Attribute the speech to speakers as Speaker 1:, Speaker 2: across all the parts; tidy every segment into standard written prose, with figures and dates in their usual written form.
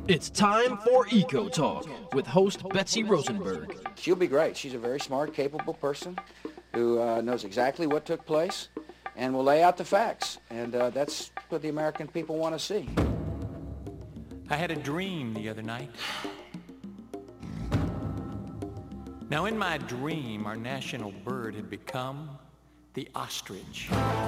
Speaker 1: It's time for Eco Talk with host Betsy Rosenberg.
Speaker 2: She'll be great. She's a very smart, capable person who knows exactly what took place and will lay out the facts. And that's what the American people want to see.
Speaker 3: I had a dream the other night. Now, in my dream, our national bird had become the ostrich.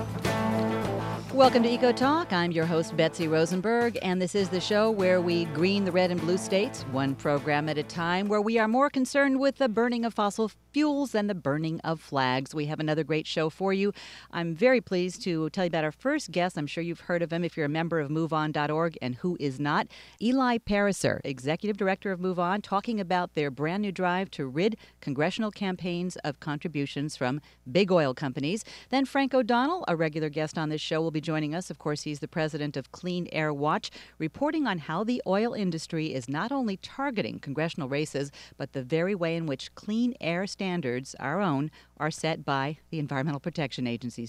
Speaker 4: Welcome to Eco Talk. I'm your host, Betsy Rosenberg, and this is the show where we green the red and blue states, one program at a time, where we are more concerned with the burning of fossil fuels than the burning of flags. We have another great show for you. I'm very pleased to tell you about our first guest. I'm sure you've heard of him if you're a member of MoveOn.org, and who is not. Eli Pariser, Executive Director of MoveOn, talking about their brand new drive to rid congressional campaigns of contributions from big oil companies. Then Frank O'Donnell, a regular guest on this show, will be joining us. Of course, he's the president of Clean Air Watch, reporting on how the oil industry is not only targeting congressional races, but the very way in which clean air standards, our own, are set by the Environmental Protection Agency.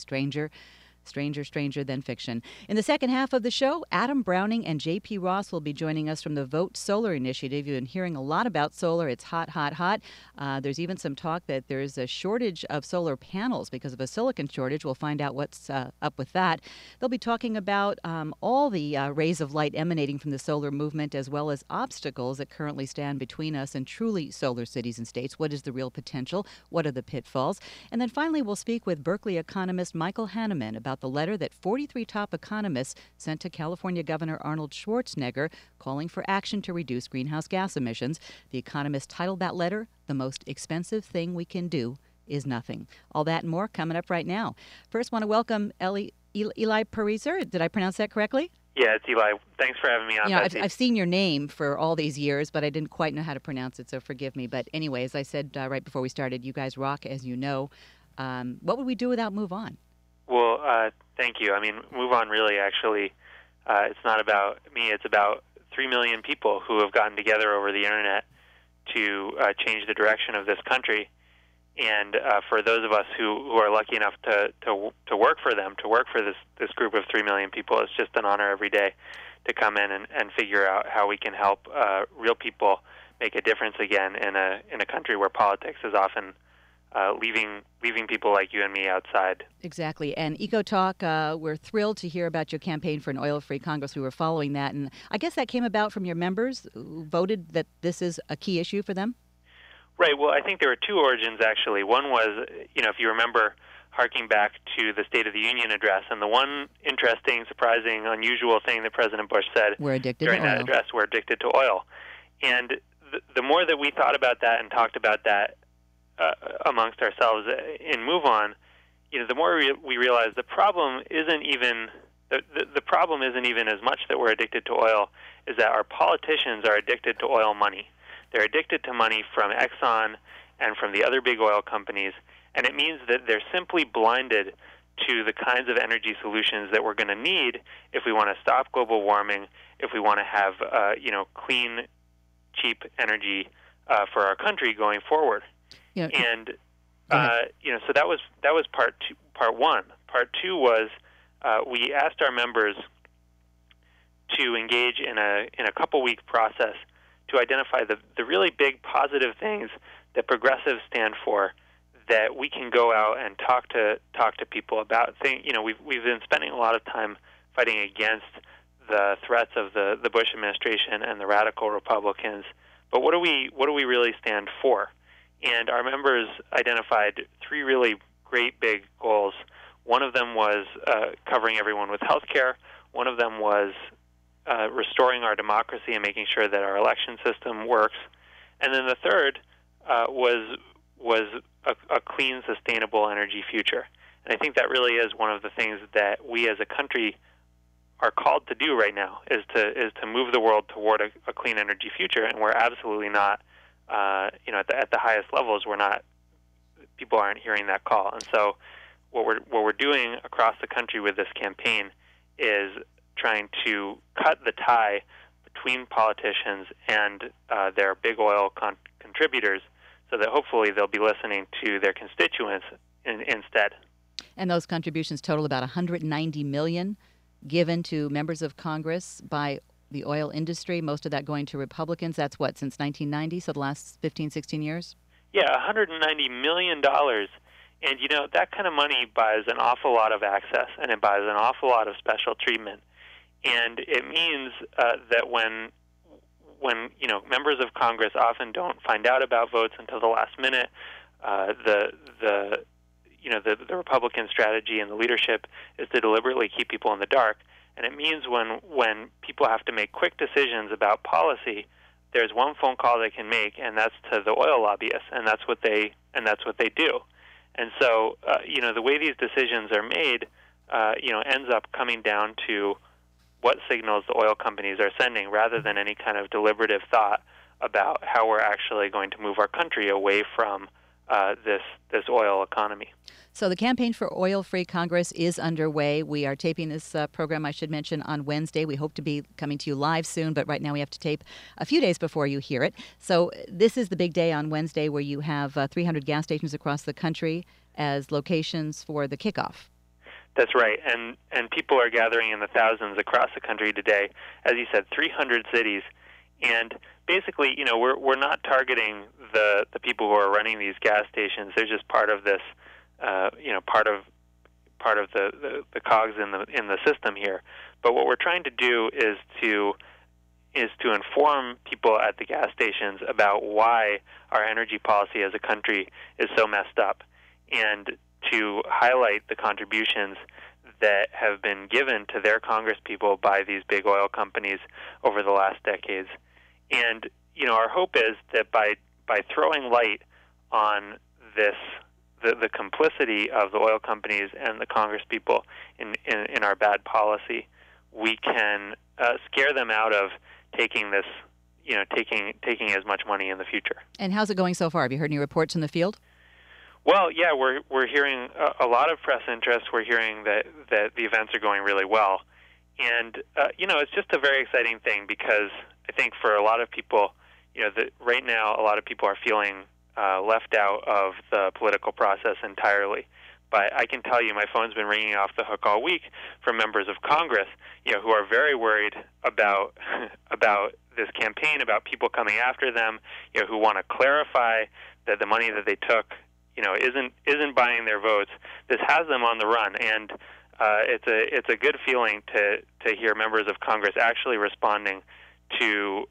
Speaker 4: Stranger than fiction. In the second half of the show, Adam Browning and J.P. Ross will be joining us from the Vote Solar Initiative. You've been hearing a lot about solar. It's hot, hot, hot. There's even some talk that there's a shortage of solar panels because of a silicon shortage. We'll find out what's up with that. They'll be talking about all the rays of light emanating from the solar movement, as well as obstacles that currently stand between us and truly solar cities and states. What is the real potential? What are the pitfalls? And then finally, we'll speak with Berkeley economist Michael Hanneman about the letter that 43 top economists sent to California Governor Arnold Schwarzenegger calling for action to reduce greenhouse gas emissions. The Economist titled that letter, "The Most Expensive Thing We Can Do Is Nothing." All that and more coming up right now. First, want to welcome Eli Pariser. Did I pronounce that correctly?
Speaker 5: Yeah, it's Eli. Thanks for having me on.
Speaker 4: I've seen your name for all these years, but I didn't quite know how to pronounce it, so forgive me. But anyway, as I said right before we started, you guys rock, as you know. What would we do without MoveOn?
Speaker 5: Well, thank you. I mean, MoveOn really, actually, it's not about me. It's about 3 million people who have gotten together over the internet to change the direction of this country. And for those of us who are lucky enough to work for them, to work for this group of 3 million people, it's just an honor every day to come in and figure out how we can help real people make a difference again in a country where politics is often leaving people like you and me outside.
Speaker 4: Exactly. And Eco Talk, we're thrilled to hear about your campaign for an oil-free Congress. We were following that, and I guess that came about from your members who voted that this is a key issue for them?
Speaker 5: Right. Well, I think there were two origins, actually. One was, if you remember, harking back to the State of the Union address, and the one interesting, surprising, unusual thing that President Bush said during that address, we're addicted to oil. And the more that we thought about that and talked about that amongst ourselves in MoveOn, the more we realize the problem isn't even the problem isn't even as much that we're addicted to oil, is that our politicians are addicted to oil money. They're addicted to money from Exxon and from the other big oil companies, and it means that they're simply blinded to the kinds of energy solutions that we're going to need if we want to stop global warming, if we want to have clean, cheap energy for our country going forward.
Speaker 4: Yeah.
Speaker 5: And so that was part one. Part two was we asked our members to engage in a couple-week process to identify the really big positive things that progressives stand for, that we can go out and talk to people about. We've been spending a lot of time fighting against the threats of the Bush administration and the radical Republicans. But what do we really stand for? And our members identified three really great big goals. One of them was covering everyone with health care. One of them was restoring our democracy and making sure that our election system works. And then the third was a clean, sustainable energy future. And I think that really is one of the things that we as a country are called to do right now, is to move the world toward a clean energy future. And we're absolutely not. At the highest levels, people aren't hearing that call. And so what we're doing across the country with this campaign is trying to cut the tie between politicians and their big oil contributors, so that hopefully they'll be listening to their constituents instead.
Speaker 4: And those contributions total about $190 million given to members of Congress by the oil industry, most of that going to Republicans. That's what, since 1990, so the last 15, 16 years?
Speaker 5: Yeah, $190 million. And, that kind of money buys an awful lot of access, and it buys an awful lot of special treatment. And it means that when members of Congress often don't find out about votes until the last minute, the Republican strategy and the leadership is to deliberately keep people in the dark. And it means when people have to make quick decisions about policy, there's one phone call they can make, and that's to the oil lobbyists, and that's what they do. And so, the way these decisions are made, ends up coming down to what signals the oil companies are sending, rather than any kind of deliberative thought about how we're actually going to move our country away from this oil economy.
Speaker 4: So the campaign for oil-free Congress is underway. We are taping this program, I should mention, on Wednesday. We hope to be coming to you live soon, but right now we have to tape a few days before you hear it. So this is the big day on Wednesday where you have 300 gas stations across the country as locations for the kickoff.
Speaker 5: That's right, and people are gathering in the thousands across the country today. As you said, 300 cities, and basically, we're not targeting the people who are running these gas stations. They're just part of this, part of the cogs in the system here. But what we're trying to do is to inform people at the gas stations about why our energy policy as a country is so messed up, and to highlight the contributions that have been given to their congresspeople by these big oil companies over the last decades. And, our hope is that by throwing light on this, the complicity of the oil companies and the congresspeople in our bad policy, we can scare them out of taking this, taking as much money in the future.
Speaker 4: And how's it going so far? Have you heard any reports in the field?
Speaker 5: Well, yeah, we're hearing a lot of press interest. We're hearing that the events are going really well. And, it's just a very exciting thing, because I think for a lot of people, right now a lot of people are feeling left out of the political process entirely. But I can tell you, my phone's been ringing off the hook all week from members of Congress, who are very worried about this campaign, about people coming after them, who want to clarify that the money that they took, isn't buying their votes. This has them on the run, and it's a good feeling to hear members of Congress actually responding to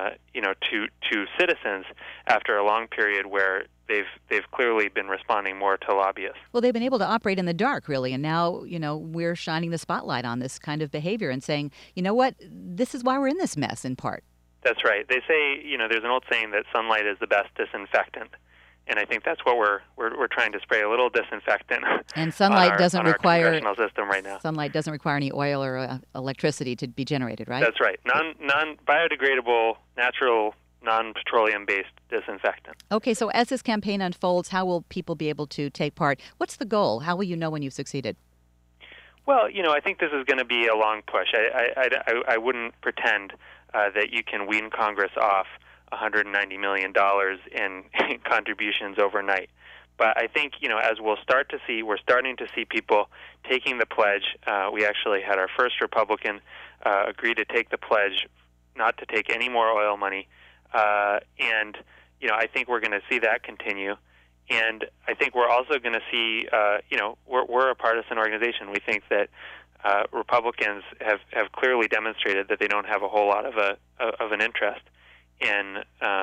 Speaker 5: citizens after a long period where they've clearly been responding more to lobbyists.
Speaker 4: Well, they've been able to operate in the dark, really, and now, we're shining the spotlight on this kind of behavior and saying, you know what, this is why we're in this mess, in part.
Speaker 5: That's right. They say, there's an old saying that sunlight is the best disinfectant. And I think that's what we're trying to spray, a little disinfectant.
Speaker 4: And sunlight doesn't require
Speaker 5: congressional system right now.
Speaker 4: Sunlight doesn't require any oil or electricity to be generated, right?
Speaker 5: That's right. Non-biodegradable, natural, non-petroleum-based disinfectant.
Speaker 4: Okay, so as this campaign unfolds, how will people be able to take part? What's the goal? How will you know when you've succeeded?
Speaker 5: Well, I think this is going to be a long push. I wouldn't pretend that you can wean Congress off $190 million in contributions overnight. But I think, as we're starting to see people taking the pledge. We actually had our first Republican agree to take the pledge not to take any more oil money. And, I think we're going to see that continue. And I think we're also going to see, we're a partisan organization. We think that Republicans have clearly demonstrated that they don't have a whole lot of an interest in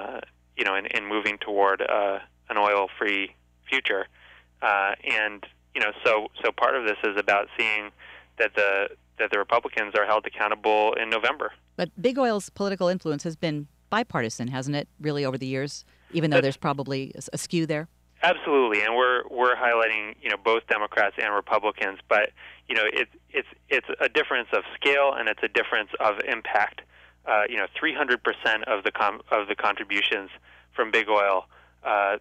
Speaker 5: moving toward an oil-free future, and so part of this is about seeing that the Republicans are held accountable in November. But
Speaker 4: big oil's political influence has been bipartisan, hasn't it? Really, over the years, even though there's probably a skew there.
Speaker 5: Absolutely, and we're highlighting both Democrats and Republicans, but it's a difference of scale and it's a difference of impact. 300% of the contributions from big oil, 300%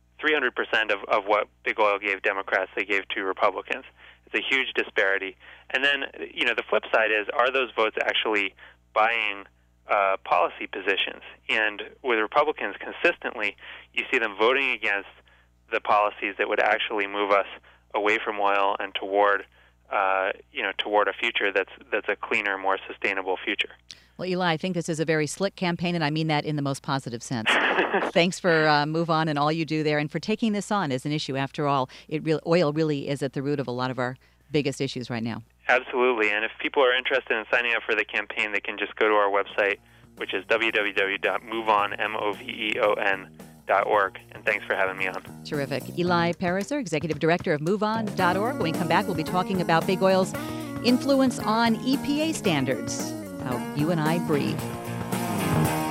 Speaker 5: of what big oil gave Democrats, they gave to Republicans. It's a huge disparity. And then, the flip side is, are those votes actually buying policy positions? And with Republicans, consistently, you see them voting against the policies that would actually move us away from oil and toward toward a future that's a cleaner, more sustainable future.
Speaker 4: Well, Eli, I think this is a very slick campaign, and I mean that in the most positive sense. Thanks for Move On and all you do there, and for taking this on as an issue. After all, oil really is at the root of a lot of our biggest issues right now.
Speaker 5: Absolutely, and if people are interested in signing up for the campaign, they can just go to our website, which is www.moveon.org. And thanks for having me on.
Speaker 4: Terrific. Eli Pariser, Executive Director of MoveOn.org. When we come back, we'll be talking about big oil's influence on EPA standards, how you and I breathe.